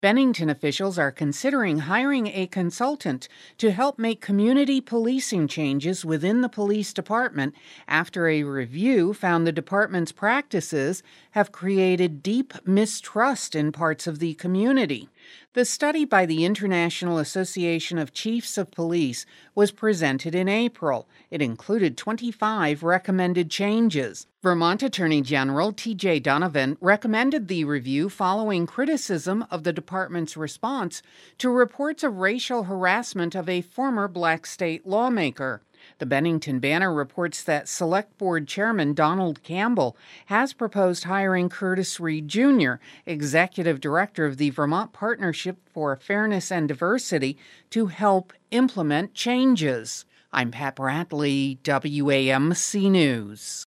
Bennington officials are considering hiring a consultant to help make community policing changes within the police department after a review found the department's practices have created deep mistrust in parts of the community. The study by the International Association of Chiefs of Police was presented in April. It included 25 recommended changes. Vermont Attorney General T.J. Donovan recommended the review following criticism of the department's response to reports of racial harassment of a former Black state lawmaker. The Bennington Banner reports that Select Board Chairman Donald Campbell has proposed hiring Curtis Reed Jr., Executive Director of the Vermont Partnership for Fairness and Diversity, to help implement changes. I'm Pat Bradley, WAMC News.